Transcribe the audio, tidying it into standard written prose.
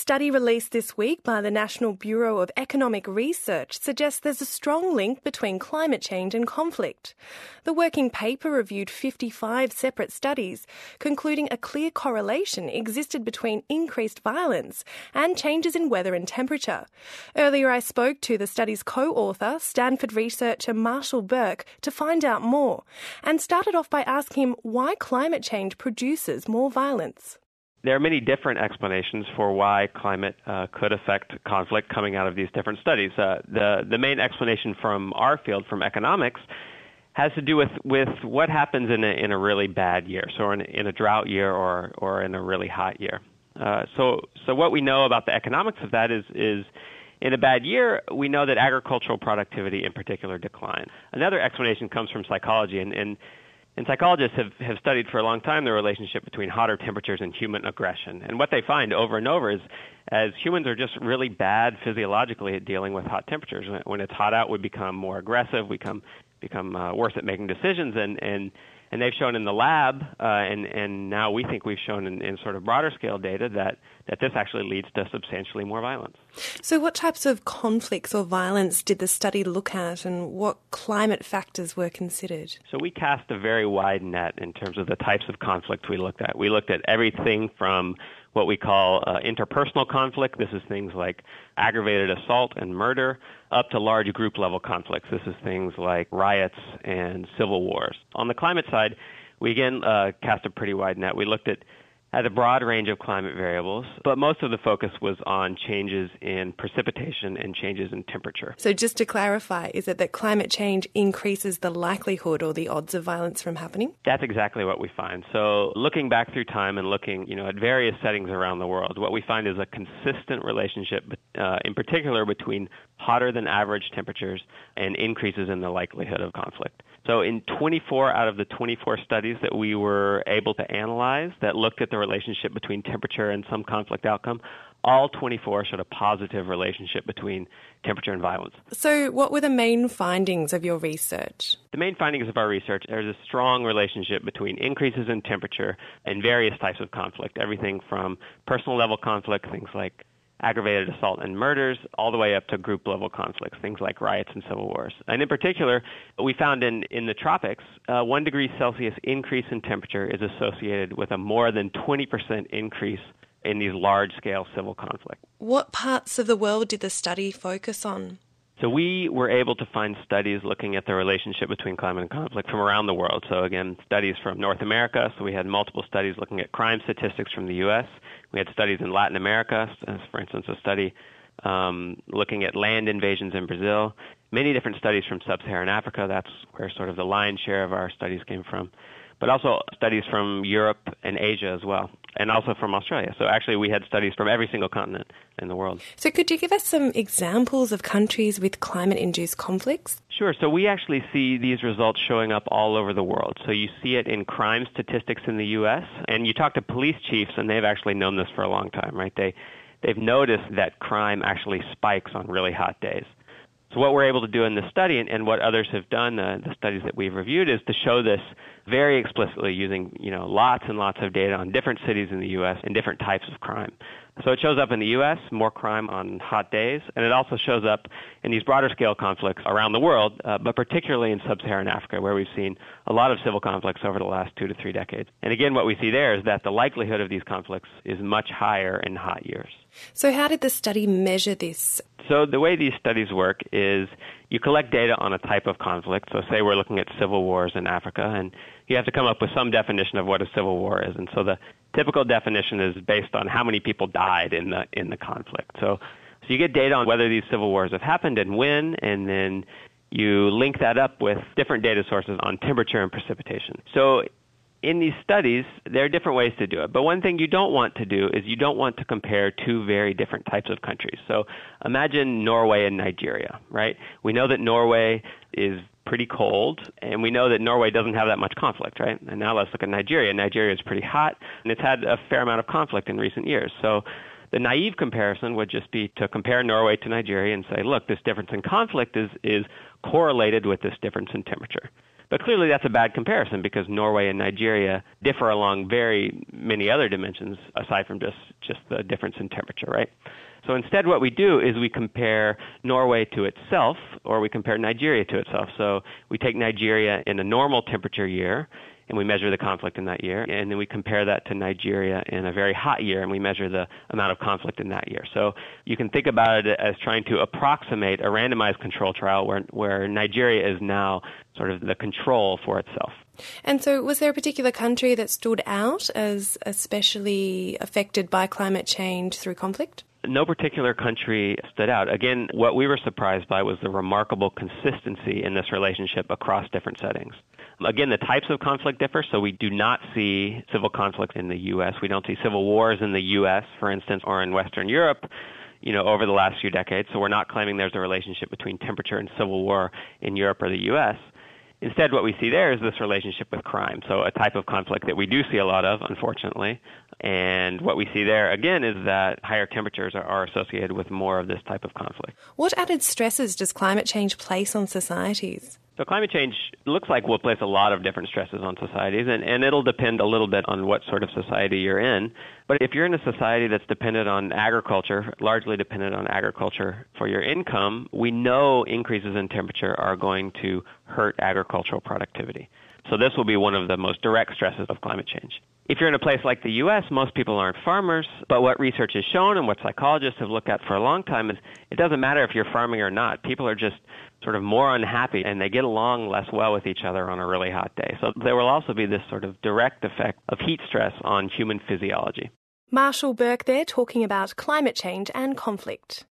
study released this week by the National Bureau of Economic Research suggests there's a strong link between climate change and conflict. The working paper reviewed 55 separate studies, concluding a clear correlation existed between increased violence and changes in weather and temperature. Earlier I spoke to the study's co-author, Stanford researcher Marshall Burke, to find out more, and started off by asking him why climate change produces more violence. There are many different explanations for why climate could affect conflict coming out of these different studies. The main explanation from our field, from economics, has to do with what happens in a really bad year, so in a drought year or in a really hot year. So what we know about the economics of that is in a bad year, we know that agricultural productivity in particular declines. Another explanation comes from psychology, and psychologists have studied for a long time the relationship between hotter temperatures and human aggression. And what they find over and over is as humans are just really bad physiologically at dealing with hot temperatures. When it's hot out, we become more aggressive, we become worse at making decisions, and they've shown in the lab, and now we think we've shown in sort of broader scale data that this actually leads to substantially more violence. So what types of conflicts or violence did the study look at, and what climate factors were considered? So we cast a very wide net in terms of the types of conflict we looked at. We looked at everything from what we call interpersonal conflict. This is things like aggravated assault and murder, up to large group-level conflicts. This is things like riots and civil wars. On the climate side, we again cast a pretty wide net. We looked at a broad range of climate variables, but most of the focus was on changes in precipitation and changes in temperature. So just to clarify, is it that climate change increases the likelihood or the odds of violence from happening? That's exactly what we find. So looking back through time and looking, at various settings around the world, what we find is a consistent relationship, in particular between hotter than average temperatures and increases in the likelihood of conflict. So in 24 out of the 24 studies that we were able to analyze that looked at the relationship between temperature and some conflict outcome, all 24 showed a positive relationship between temperature and violence. So what were the main findings of your research? The main findings of our research, there's a strong relationship between increases in temperature and various types of conflict, everything from personal level conflict, things like aggravated assault and murders, all the way up to group-level conflicts, things like riots and civil wars. And in particular, we found in the tropics, 1 degree Celsius increase in temperature is associated with a more than 20% increase in these large-scale civil conflicts. What parts of the world did the study focus on? So we were able to find studies looking at the relationship between climate and conflict from around the world. So again, studies from North America. So we had multiple studies looking at crime statistics from the U.S. We had studies in Latin America, as for instance, a study looking at land invasions in Brazil. Many different studies from sub-Saharan Africa. That's where sort of the lion's share of our studies came from. But also studies from Europe and Asia as well, and also from Australia. So actually we had studies from every single continent in the world. So could you give us some examples of countries with climate-induced conflicts? Sure. So we actually see these results showing up all over the world. So you see it in crime statistics in the U.S., and you talk to police chiefs, and they've actually known this for a long time, right? They've noticed that crime actually spikes on really hot days. So what we're able to do in this study, and what others have done, the studies that we've reviewed, is to show this very explicitly using lots and lots of data on different cities in the U.S. and different types of crime. So it shows up in the U.S., more crime on hot days, and it also shows up in these broader scale conflicts around the world, but particularly in sub-Saharan Africa, where we've seen a lot of civil conflicts over the last 2 to 3 decades. And again, what we see there is that the likelihood of these conflicts is much higher in hot years. So how did the study measure this? So the way these studies work is you collect data on a type of conflict. So say we're looking at civil wars in Africa, and you have to come up with some definition of what a civil war is. And so the typical definition is based on how many people died in the conflict. So you get data on whether these civil wars have happened and when, and then you link that up with different data sources on temperature and precipitation. So in these studies, there are different ways to do it. But one thing you don't want to do is you don't want to compare two very different types of countries. So imagine Norway and Nigeria, right? We know that Norway is pretty cold, and we know that Norway doesn't have that much conflict, right? And now let's look at Nigeria. Nigeria is pretty hot, and it's had a fair amount of conflict in recent years. So the naive comparison would just be to compare Norway to Nigeria and say, look, this difference in conflict is correlated with this difference in temperature. But clearly that's a bad comparison because Norway and Nigeria differ along very many other dimensions aside from just the difference in temperature, right? So instead what we do is we compare Norway to itself, or we compare Nigeria to itself. So we take Nigeria in a normal temperature year, and we measure the conflict in that year, and then we compare that to Nigeria in a very hot year, and we measure the amount of conflict in that year. So you can think about it as trying to approximate a randomized control trial where Nigeria is now sort of the control for itself. And so was there a particular country that stood out as especially affected by climate change through conflict? No particular country stood out. Again, what we were surprised by was the remarkable consistency in this relationship across different settings. Again, the types of conflict differ, so we do not see civil conflict in the U.S. We don't see civil wars in the U.S., for instance, or in Western Europe, over the last few decades. So we're not claiming there's a relationship between temperature and civil war in Europe or the U.S. Instead, what we see there is this relationship with crime, so a type of conflict that we do see a lot of, unfortunately. And what we see there, again, is that higher temperatures are associated with more of this type of conflict. What added stresses does climate change place on societies? So climate change looks like will place a lot of different stresses on societies, and it'll depend a little bit on what sort of society you're in. But if you're in a society that's dependent on agriculture, largely dependent on agriculture for your income, we know increases in temperature are going to hurt agricultural productivity. So this will be one of the most direct stresses of climate change. If you're in a place like the U.S., most people aren't farmers, but what research has shown and what psychologists have looked at for a long time is it doesn't matter if you're farming or not. People are just sort of more unhappy and they get along less well with each other on a really hot day. So there will also be this sort of direct effect of heat stress on human physiology. Marshall Burke there talking about climate change and conflict.